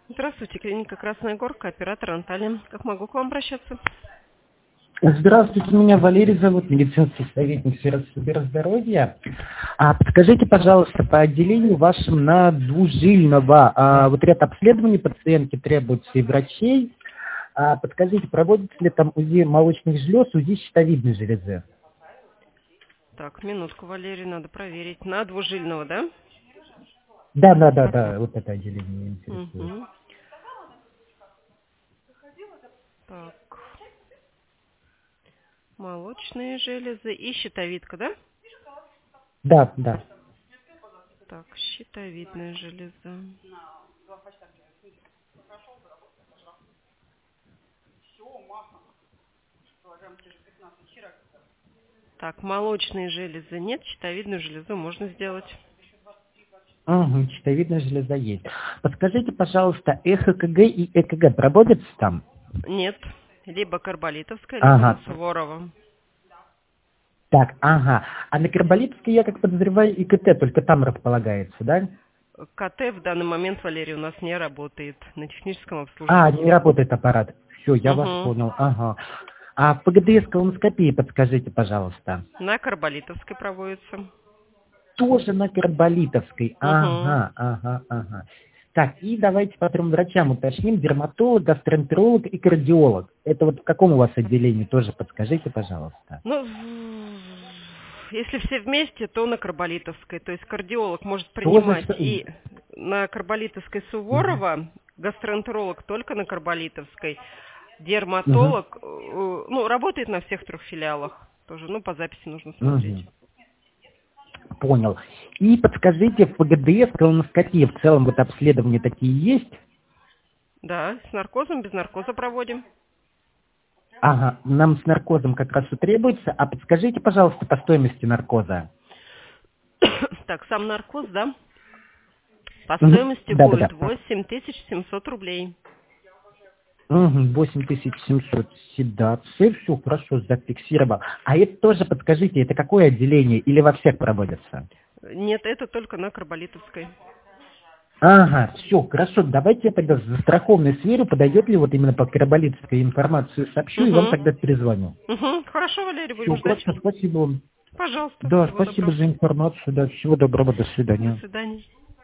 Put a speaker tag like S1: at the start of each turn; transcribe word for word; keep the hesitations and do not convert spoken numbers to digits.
S1: Здравствуйте, клиника Красная Горка, оператор Анталия. Как могу к вам обращаться?
S2: Здравствуйте, меня Валерий зовут, медицинский советник сферы здоровья. А подскажите, пожалуйста, по отделению вашим на двужильного, а, вот ряд обследований пациентки требуется и врачей. А, подскажите, проводится ли там УЗИ молочных желез, УЗИ щитовидной железы?
S1: Так, минутку, Валерий, надо проверить. На двужильного, да?
S2: Да, да, да, да, вот это отделение меня интересует.
S1: Угу. Так, молочные железы и щитовидка, да?
S2: Да, да.
S1: Так, щитовидная железа. Так, молочные железы нет, щитовидную железу можно сделать.
S2: Угу, щитовидная железа есть. Подскажите, пожалуйста, эхо КГ и ЭКГ проводятся там?
S1: Нет, либо Карболитовская, либо на
S2: Ага.
S1: Суворова.
S2: Так, ага. А на Карболитовской, я как подозреваю, и КТ только там располагается, да?
S1: КТ в данный момент, Валерий, у нас не работает на техническом
S2: А, не
S1: обслуживании.
S2: работает аппарат. Все, я вас
S1: Угу.
S2: понял. Ага. А по ГДС колоноскопии подскажите, пожалуйста.
S1: На Карболитовской проводится.
S2: Тоже на Карболитовской.
S1: Угу.
S2: Ага, ага, ага. Так, и давайте по трем врачам уточним. Дерматолог, гастроэнтеролог и кардиолог. Это вот в каком у вас отделении тоже подскажите, пожалуйста.
S1: Ну, в- если все вместе, то на Карболитовской. То есть кардиолог может
S2: Тоже
S1: принимать
S2: с...
S1: и на Карболитовской
S2: Мгм.
S1: Суворова, гастроэнтеролог только на Карболитовской,
S2: Мгм.
S1: дерматолог, э, ну, работает на всех трех филиалах тоже, ну, по записи нужно смотреть.
S2: Мгм. Понял. И подскажите, в ПГДС колоноскопии в целом вот обследования такие есть?
S1: Да, с наркозом, без наркоза проводим.
S2: Ага, нам с наркозом как раз и требуется. А подскажите, пожалуйста, по стоимости наркоза.
S1: Так, сам наркоз, да, по
S2: Мгм.
S1: стоимости будет
S2: Да-да-да.
S1: восемь тысяч семьсот рублей.
S2: Угу, восемь тысяч семьсот седации. Все хорошо, зафиксировал. А это тоже подскажите, это какое отделение или во всех проводится?
S1: Нет, это только на Карболитовской.
S2: Ага, все, хорошо. Давайте я тогда за страховной сверю, подойдет ли вот именно по карболитской информацию сообщу, и вам
S1: Угу.
S2: тогда перезвоню.
S1: Угу. Хорошо, Валерий,
S2: Все,
S1: будем ждать.
S2: хорошо, спасибо вам.
S1: Пожалуйста,
S2: Да,
S1: всего
S2: спасибо
S1: доброго.
S2: за информацию. Да, всего доброго, до
S1: До
S2: свидания.
S1: свидания.